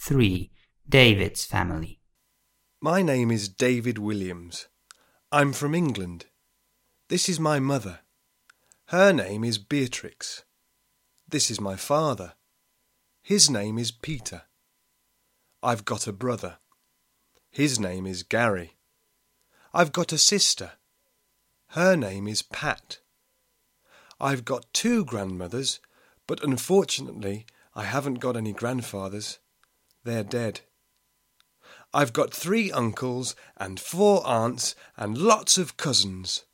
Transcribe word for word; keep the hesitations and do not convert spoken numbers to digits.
three. David's family. My name is David Williams. I'm from England. This is my mother. Her name is Beatrix. This is my father. His name is Peter. I've got a brother. His name is Gary. I've got a sister. Her name is Pat. I've got two grandmothers, but unfortunately I haven't got any grandfathers. They're dead. I've got three uncles and four aunts and lots of cousins.